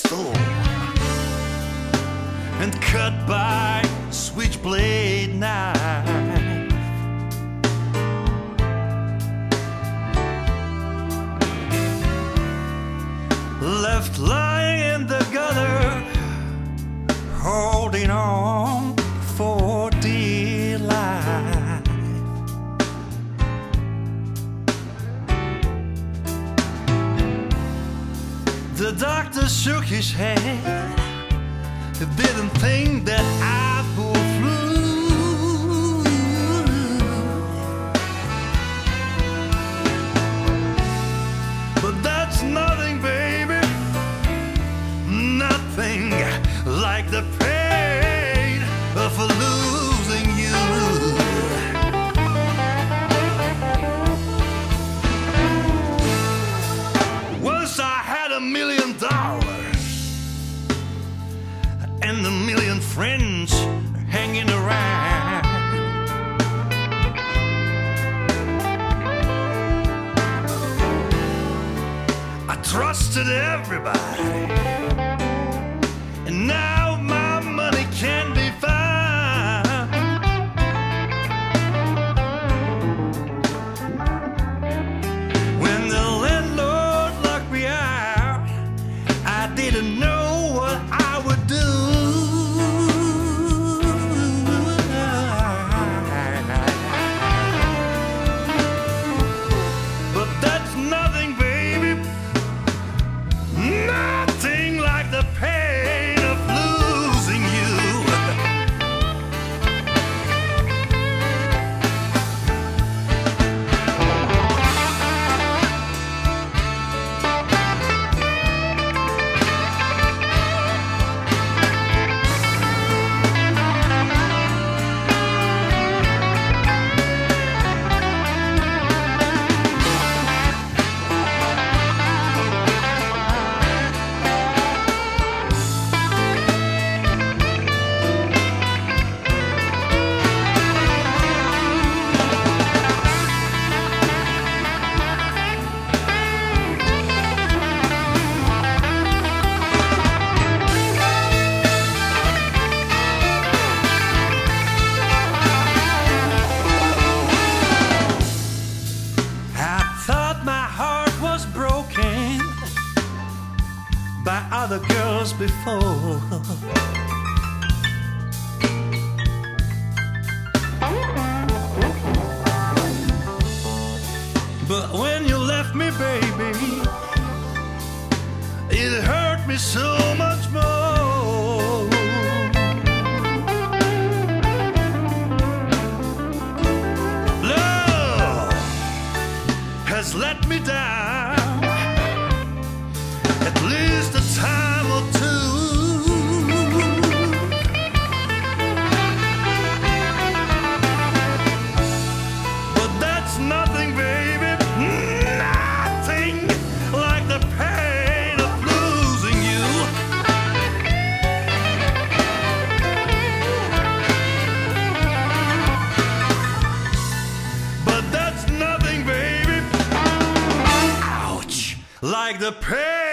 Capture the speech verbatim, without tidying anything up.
stone and cut by switchblade knife. Left lying in the gutter, holding on for dear life. The doctor shook his head. He didn't think that I'd pull through. But that's nothing, baby. Nothing like the pain of losing you. Once I had a million dollars and a million friends hanging around. I trusted everybody, and now my money can be found. When the landlord locked me out, I didn't know what I would do. But that's nothing, baby. Nothing like the pain of losing you. By other girls before. But when you left me, baby, it hurt me so much more. Love has let me down at least a time or two. But that's nothing, baby. Nothing like the pain of losing you. But that's nothing, baby. Ouch. Like the pain